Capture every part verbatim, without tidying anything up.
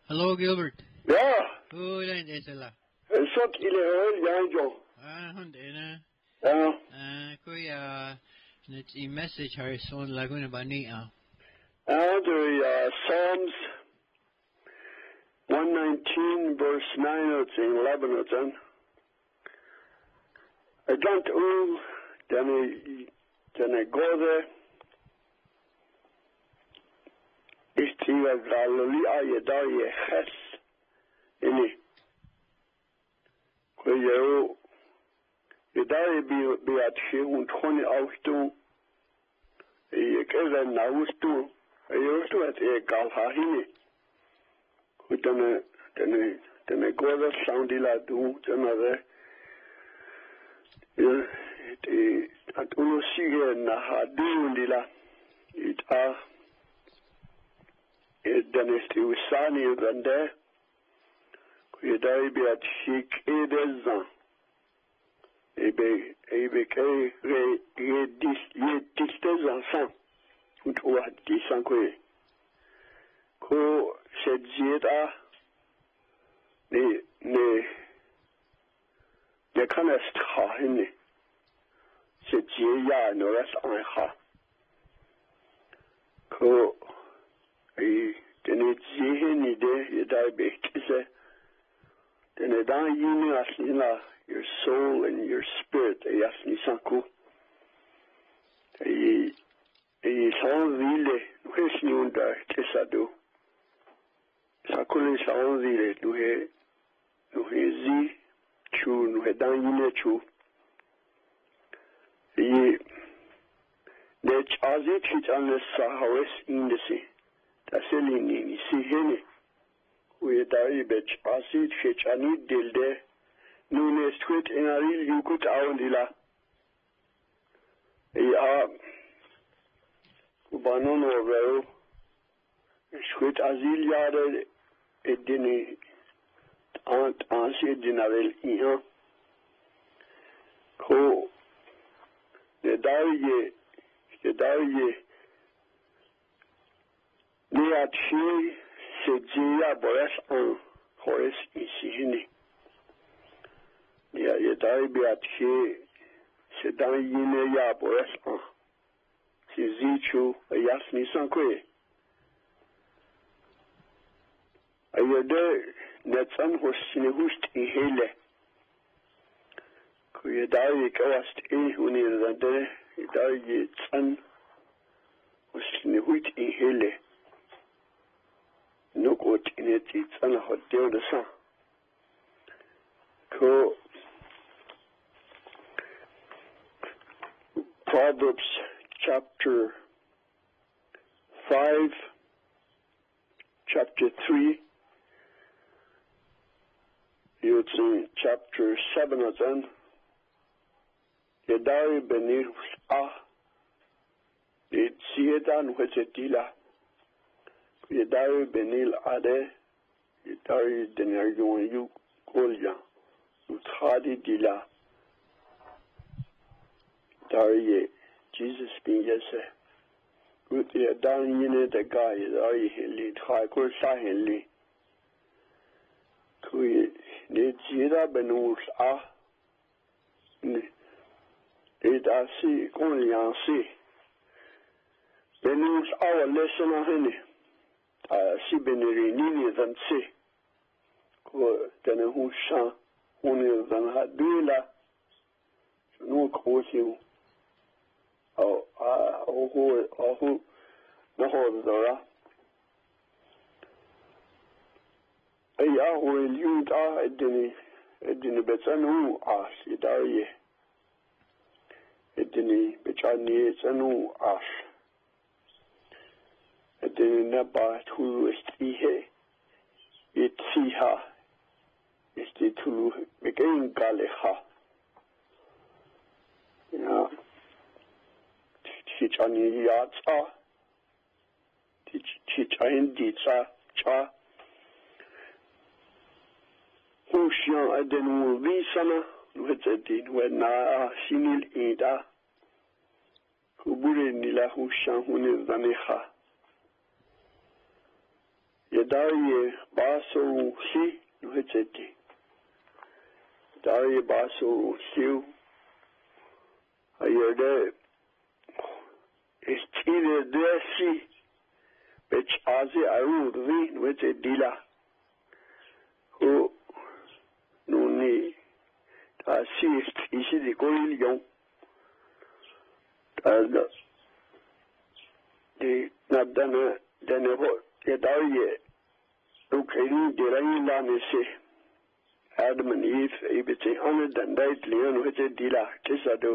Hello, Gilbert. Yeah. Oh, ilan din sila? Sot ilehel yan jo. Ah, hindi na. Yeah. Ah, kuya, it's a message har son lagu na ba ni ah. And the uh, Psalms one nineteen verse nine or eleven or ten. Agant ul dene dene gode istiga galoli ayeda ye khas ini kuyo yedai bi bi atshi und khoni auftu ye keza naustu ayostu at e galhahini kutane dene dene gode soundila du dene it at uno sigue na hadundila it a it danesti usani ugande kuyedai bi at shik edezan ebe ebe ke re ye dis ye distezan san ut o disan ko ko sedzeta ne ne je kan est ha henne se je ya no ras an ha ko e tene je henne de ye dai be kise tene dan yini asina your soul and your spirit e asni sanku e e son vile kwesni unda kesado sakule son vile du he du he zi chu no dan yine chu e de chazi chitan sa hawes indesi taselini ni si hene we dai be chazi chichani dilde nune street in a real you could aundila e a ubanono vero street azil yare edini ant ansi dinavel iha ko de daye de daye ni atchi se dia boras an hores isihini ya ye daye bi atchi se dan yine ya boras an si zichu yasni sankwe ayede netsan hosine hust i hele kuye daye kawast e huni rande daye tsan hosine hut i hele nokot ineti tsan hodde de sa ko Proverbs chapter five, chapter three, it's in chapter seven of them. Yedari benir ah, it siedan wesetila. Yedari benil ade, yedari deneryon yu kolya, uthadi dila. Dari Jesus being yes, with the down in the guy, I lead high course I lead. Kui need Jira Benus ah, it I see only on see. Benus our lesson on henny. I see Beniri Nini than see. Ko then who shall only than Hadula. No cause you. Oh, ah, oh, oh, oh, no, Dora. A ya will you die at dinny, at dinny better no ash, it are ye. At dinny, which I need a no ash. At dinny never to is he, it see her. Is the to begin Galiha. Yeah. Teach on the yards are. Teach, teach, I indeed, sir, cha. Hushan, I didn't will be sana, with a did when I sinil ida. Kubure nila Hushan, who is Vaneha. Daye Baso Si Nuhetseti. Daye Baso Siu. Ayerde Estile Desi. Which Azi Aru Vi Nuhetse Dila. Who Nuni Assist ici des collisions. The Nadana Denevo, Yadaye, Ukari, the Rainlanese, Adam and Eve, Ibiti, honored and died Leon with a Dila, Kisado,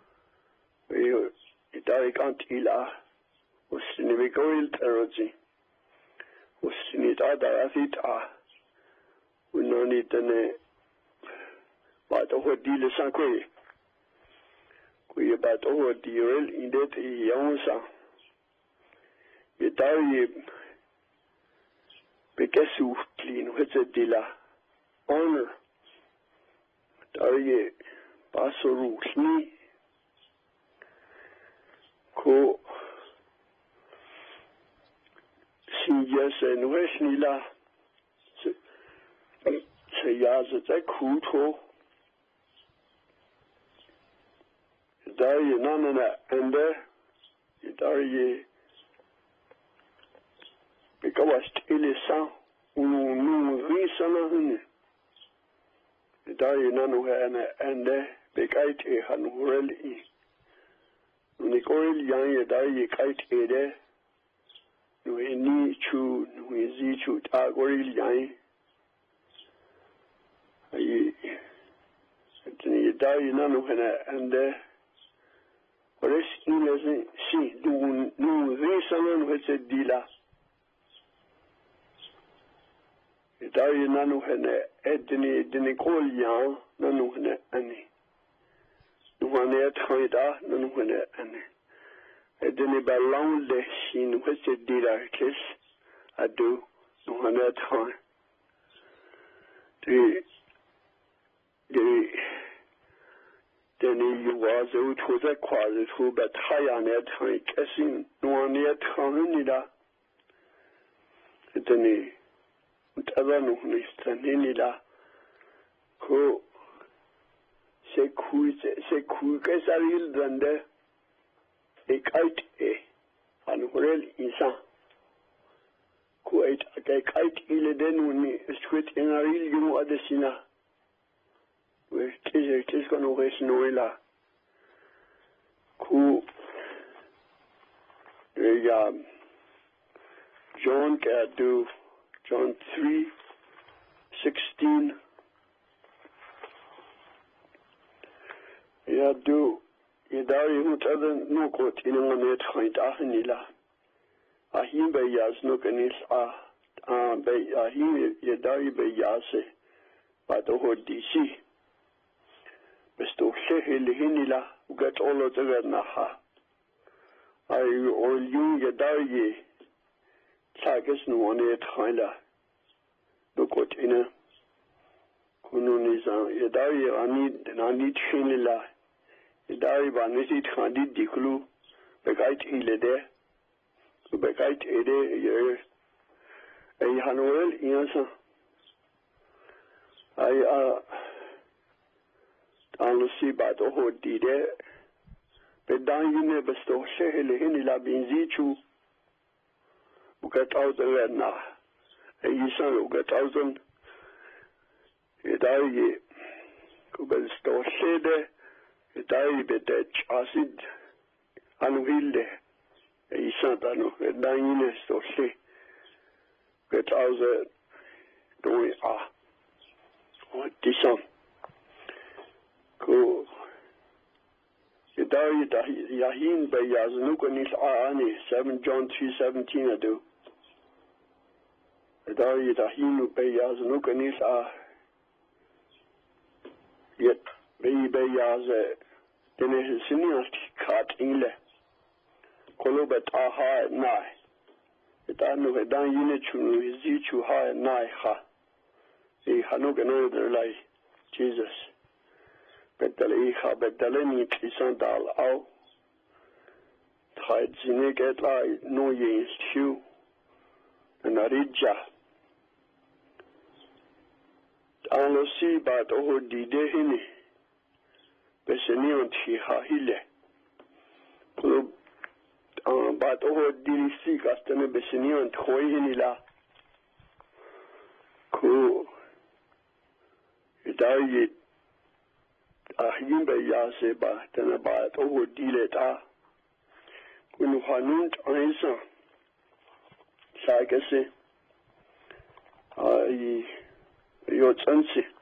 Italic Ila, was Sinivicoil Terrozi, was Sinitada Afita, we no need the but over deal Sanque. We about over the real in that Yonsa. Yetawi Pekesu clean with a dealer. Honor. Taye Pasoru Sni. Ko Sijas and Westnila. Say Yazat a Kuto. Daye Nanana and there, Daye because Ilisa, Unu Risana, Daye Nanu and there, Bekaite Hanureli, Nicoil Yang Daye Kite Ede, Nuini Chu, Nuizi Chu, Tagoril Yang. Daye Nanu and there. Res in si du nu resanan with a dealer. Daye nanu hene edni dinicol yan nanu hene ani. Nuane traida nanu hene ani. Edni ballon le shin with a dealer kiss ado nuane tran. The the Then he was out with a quasit who but high on it, kissing no one yet Hanida. Then he, whatever no Nistanida, who say, who say, who gets a real dunder, a kite a, and real isa. Who ate a kite ill then when he squid in a real you know, Adesina. Where it is going to waste Noela. Who the John can do John three sixteen. Ya do Idari Mutadan no court in a net find Ahanila. Ahim by Yas no canis ah by Ahim Yadari by Yase, but the whole D C. Besto Shehil Hinila, who get all of the Naha. I all you Yadaye, Sagas no one at Hila. Look what in a Kununiza, Yadaye, I need, and I need Shinila. Yadaye, Vanity, Handid Diklu, Begait Ilede, Begait Ede, a Hanuel, Yansa. I, uh, on the sea by the whole did it. But down you never stole Shehele Hinila Binzichu, who got out the red now. And you son who got out them. It I who got stole Shede, it I bet that acid and wilde. And you son that no, and down you never stole She. Get out the doing ah. What this son? Ko Yadaye Yahin by Yaznukanis Aani, seven John three seventeen ado. Yadaye Yahinu by Yaznukanis A. Yet by Yaz, then it is senior cat inle. Kolobet aha at nigh. Yadanu Hadan Unichu, Zichu ha at nigh ha. He Hanukan other like Jesus. Bedale ha bedaleni kisan dal au. Tide zineget lai no yin stew. And a ridja an lo si ba to ho di de hini beseni on ti ha hile ko an ba to ho di si ka stene beseni on to hini la ko idayi a himbe ya se ba tana ba to ho di le ta ko nu hanun an sa sa ke se ai yo tsanci